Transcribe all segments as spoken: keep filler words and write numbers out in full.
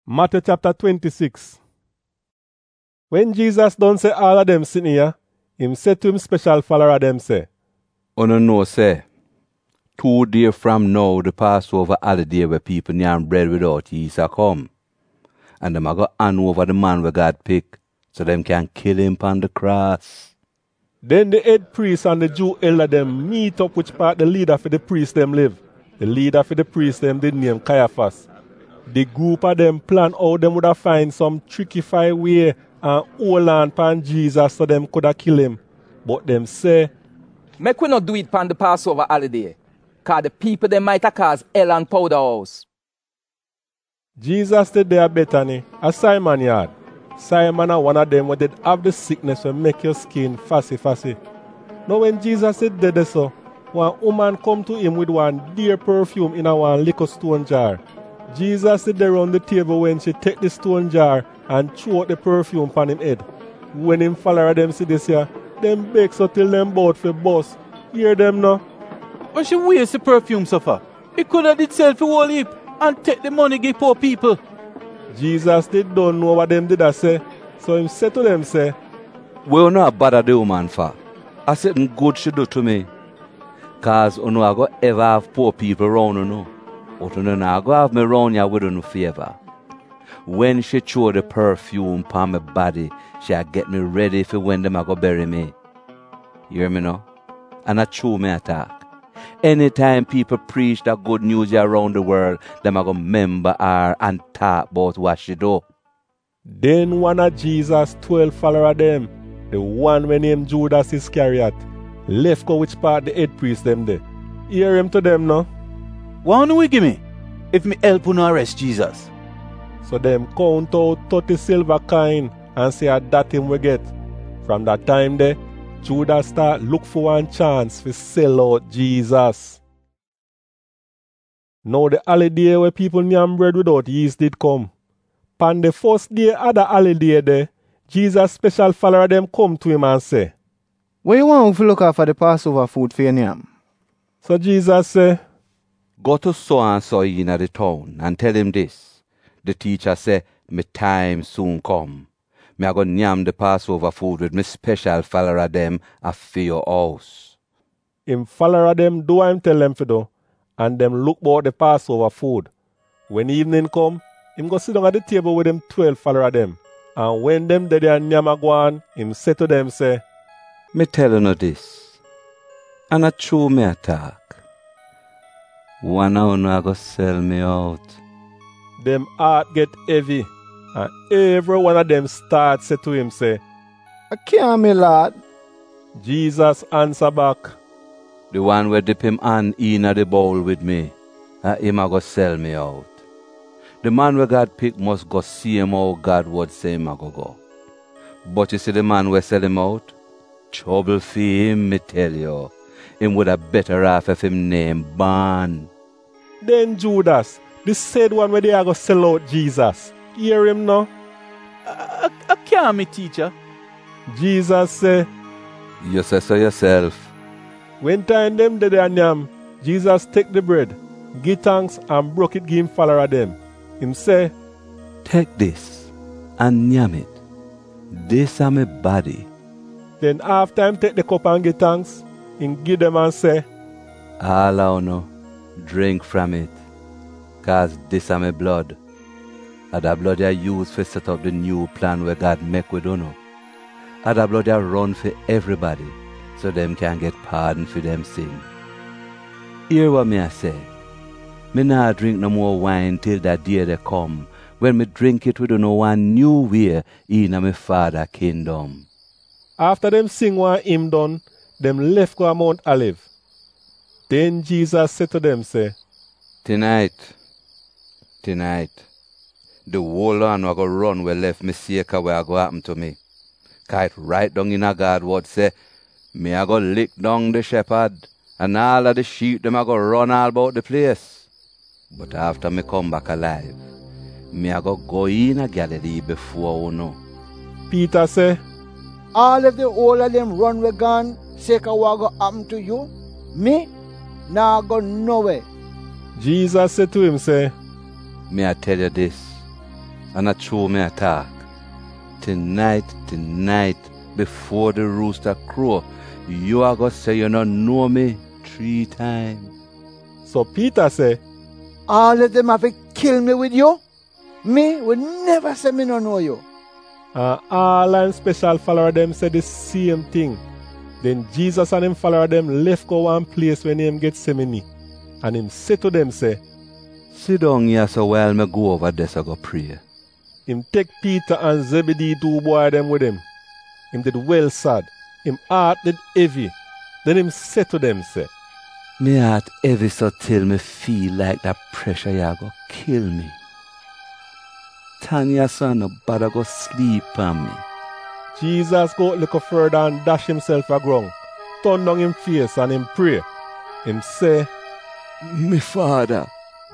Matthew chapter twenty-six. When Jesus done say all of them sitting here, him said to him special follower them say, Una know say, two days from now the Passover holiday where people yam bread without yeast a come. And them a go hand over the man where God pick, so them can kill him on the cross. Then the head priest and the Jew elder them meet up which part the leader for the priest them live. The leader for the priest them did name Caiaphas. The group of them plan how them would have find some tricky fire way and hold on pan Jesus so them could have kill him. But them say, make we not do it pan the Passover holiday, cause the people them might have caused hell and powder house. Jesus stayed there at Bethany, at Simon yard. Simon are one of them who did have the sickness to make your skin fussy fussy. Now when Jesus said dead so, one woman come to him with one dear perfume in a one liquor stone jar. Jesus sit there on the table when she take the stone jar and throw out the perfume on him head. When him follower them see this here, them beg so till them bout for bust. Hear them now? When she waste the perfume so far, he could have did sell for whole heap and take the money give poor people. Jesus did don't know what them did I say, so him said to them say, We not bother the woman for. I said good she do to me. Cause you know I go ever have poor people around you know. But you know I go have me around you with no favor. When she throw the perfume upon my body, she'll get me ready for when them a go bury me. You hear me now? And I true me attack. Anytime people preach that good news around the world, them a go remember her and talk about what she do. Then one of Jesus' twelve follower them, the one when named Judas Iscariot, left go which part the head priest them there. Hear him to them now. What do we give me if me help you arrest Jesus? So them count out thirty silver coin and say that him we get. From that time there, Judas start look for one chance to sell out Jesus. Now the holiday where people yam bread without yeast did come. Pan the first day of the holiday there, Jesus' special follower them come to him and say, What you want to look after the Passover food for your yam? So Jesus say, Go to so and so in the town and tell him this. The teacher say, me time soon come. Me a go yam the Passover food with me special follower them a for your house. Him follower them do him tell them for do, and them look about the Passover food. When evening come, him go sit down at the table with them twelve follower them. And when them dead and yam a go on, him say to them say, Me tell you this, and a true me attack. One of you a go sell me out. Them heart get heavy, and every one of them start say to him say, I can't, me lad. Jesus answer back, The one where dip him hand in the bowl with me, and him a go sell me out. The man where God pick must go see him how God would say him a go go. But you see the man where sell him out? Trouble for him, me tell you. Him would have better off if him name Ban. Then Judas, the said one where they are going to sell out Jesus. Hear him now? I, I, I can't, me teacher. Jesus say, You say so yourself. When time them dead and yam, Jesus take the bread, give thanks and broke it, give him follower them. Him say, Take this and yam it. This is my body. Then after him take the cup and give thanks, him give them and say, All of you drink from it, cause this is my blood. And the blood I use for set up the new plan where God make with you. And the blood I run for everybody, so them can get pardon for them sin. Hear what me I say. Me not drink no more wine till that day they come, when me drink it with no one new way in my Father kingdom. After them sing one hymn done, them left go Mount Olive. Then Jesus said to them, say, Tonight, tonight, the whole land will go run where left me sake where I go happen to me. Cause it right down in a God word say, me I go lick down the shepherd, and all of the sheep them I go run all about the place. But after me come back alive, me I go go in a Galilee before you know. Peter say, All of the whole of them run we gone, say what go happen to you? Me? Nah go nowhere. Jesus said to him, say, Me I tell you this, and a true me attack. Tonight, tonight, before the rooster crow, you are going to say you don't know me three times. So Peter say, All of them have to kill me with you? Me would never say me no know you. And all and special follower them say the same thing. Then Jesus and him follower them left go one place when him get Gethsemane. And him say to them say, Sit down here so while me go over there so go pray. Him take Peter and Zebedee two boy them with him. Him did well sad. Him heart did heavy. Then him say to them say, Me heart heavy so till me feel like that pressure ya go kill me. Tanya son no bother go sleep on me. Jesus go look further and dash himself a ground. Turn down him face and him pray. Him say, Me Father,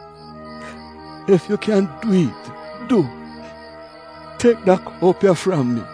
if you can do it, do. Take that cup here from me.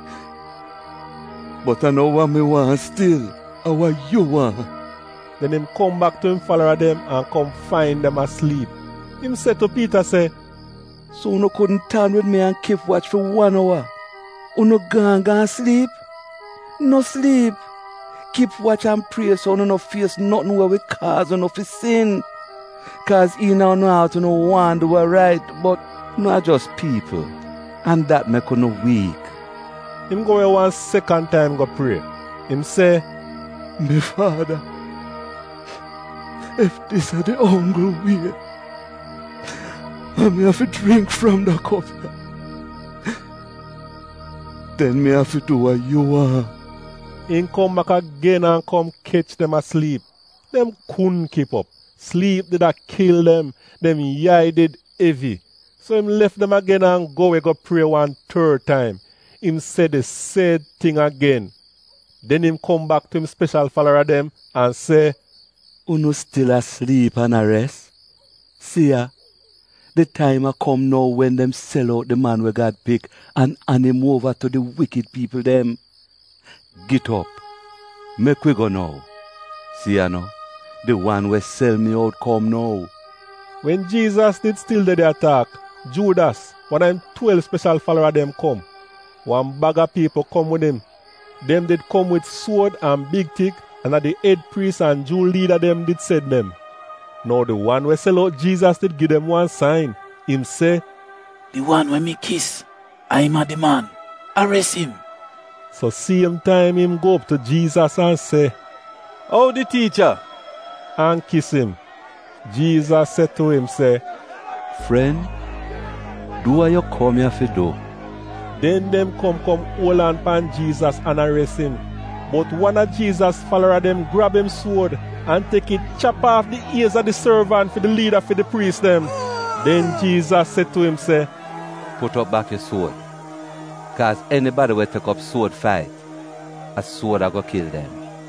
But I know what me want still, and what you want. Then him come back to him follower them and come find them asleep. Him say to Peter say, So you couldn't turn with me and keep watch for one hour? You no gone gone sleep? No sleep. Keep watch and pray so you no face nothing where we cause you no fi sin. Cause he now know how to know one do what right, but not just people. And that make you no weak. Him go away one second time go pray. Him say, Me Father, if this is the only way, I may have to drink from the cup, then me have to do what you want. Him come back again and come catch them asleep. Them couldn't keep up. Sleep did a kill them. Them eye did heavy. So him left them again and go away go pray one third time. Him said the same thing again. Then him come back to him special follower them and say, Uno still asleep and a rest? See ya, the time a come now when them sell out the man we God pick and hand him over to the wicked people them. Get up, make we go now. See ya now, the one we sell me out come now. When Jesus did still did the attack, Judas, one of them twelve special follower them come. One bag of people come with him. Them did come with sword and big tick, and at the head priest and Jew leader them did said them. Now the one we sell out Jesus did give them one sign. Him say, The one when me kiss, I'm a the man. Arrest him. So same time him go up to Jesus and say, Oh, the teacher. And kiss him. Jesus said to him, say, Friend, do what you come here for do. Then them come come hold on pan Jesus and arrest him. But one of Jesus' follower them grab him sword and take it chop off the ears of the servant for the leader for the priest them. Then Jesus said to him, say, Put up back your sword. Cause anybody will take up sword fight, a sword I go kill them.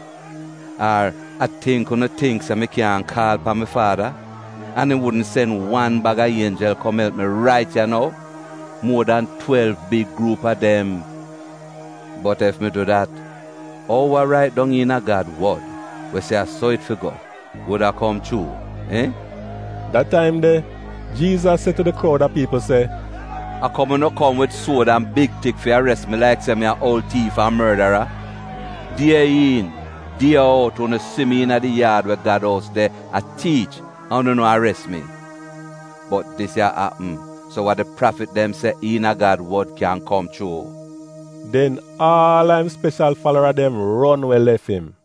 Or I think on a think so me can't call for my father, and he wouldn't send one bag of angel come help me right here now. More than twelve big group of them. But if me do that, all I write down in a God word, we say I saw it for God, would I come true, eh? That time there, Jesus said to the crowd of people, say, I come and not come with sword and big tick for arrest me like say me a old thief and murderer. Day in, day out, when you see me in the yard where God house there, I teach, and you no arrest me. But this here happen. So what the prophet them say in a God word can come true. Then all them special follower them run where left him.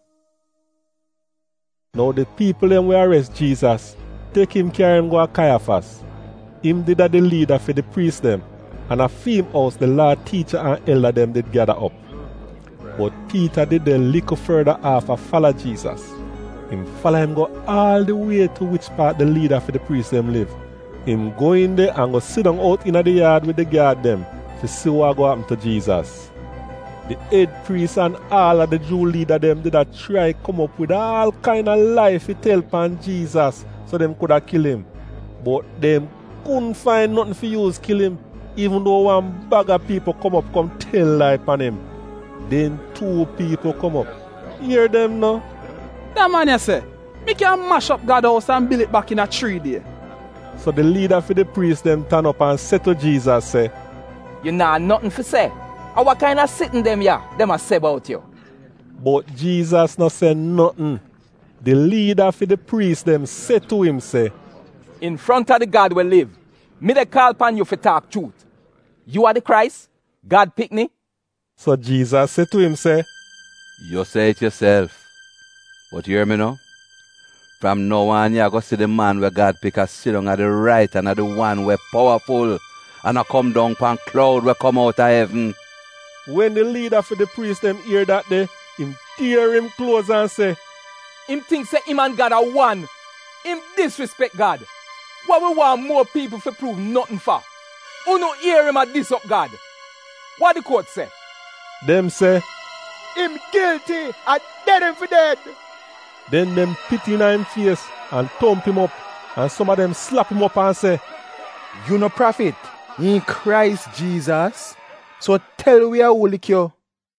Now the people them will arrest Jesus, take him carry him go to Caiaphas. Him did a the leader for the priest them, and a fame house the Lord teacher and elder them did gather up. But Peter did the little further off and follow Jesus. Him follow him go all the way to which part the leader for the priest them live. Him go in there and go sit down out in the yard with the guard them to see what go happen to Jesus. The head priest and all of the Jew leader them did a try come up with all kind of life to tell upon Jesus so them could have kill him. But them couldn't find nothing for use kill him, even though one bag of people come up come tell lie upon him. Then two people come up. Hear them now? That man you say, me can mash up God's house and build it back in a three day. So the leader for the priest them turn up and say to Jesus, say, You nah nothing for say. And what kind of sitting them ya? Them a say about you. But Jesus no say nothing. The leader for the priest them say to him, say, In front of the God we live, me they call upon you for talk truth. You are the Christ? God pick me? So Jesus said to him, say, You say it yourself. But hear me now. From now on, you go see the man where God pick a sit down at the right and at the one where powerful and a come down pan cloud where come out of heaven. When the leader for the priest them hear that day, him tear him clothes and say, Him think say him and God are one. Him disrespect God. What we want more people for prove nothing for? Who no hear him at this up God? What the court say? Them say, Him guilty. I dead him for dead. then them pit in him face and thump him up, and some of them slap him up and say, You no prophet in Christ Jesus. So tell we are who lick you.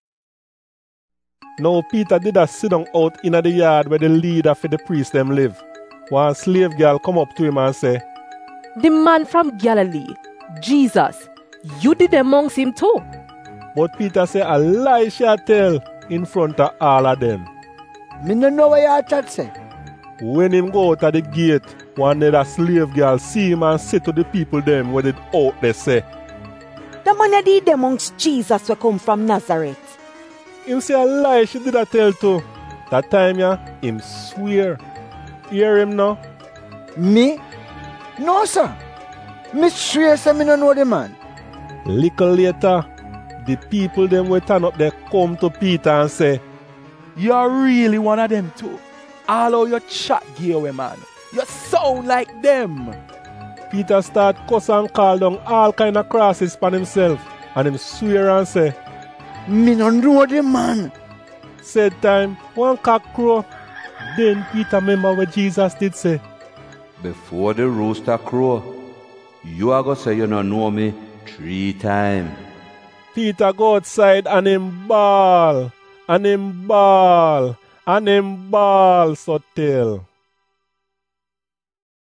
Now Peter did a sit down out in the yard where the leader for the priest them live. One slave girl come up to him and say, The man from Galilee, Jesus, you did amongst him too. But Peter say a lie shall tell in front of all of them. Me no know what you chat say. When him go out of the gate, one other slave girl see him and say to the people them where they out they say, The man that did amongst Jesus will come from Nazareth. Him say a lie she did a tell too. That time yeah, him swear. Hear him now? Me? No, sir. Me swear say me no know the man. Little later, the people them will turn up there come to Peter and say, You're really one of them too. All of your chat gear away, man. You sound like them. Peter start cuss and call down all kind of crosses upon himself, and him swear and say, Me no know the man. Said time, one cock crow. Then Peter remember what Jesus did say. Before the rooster crow, you are going to say you don't know me three times. Peter go outside and him bawl, and him bawl, and him bawl so tell.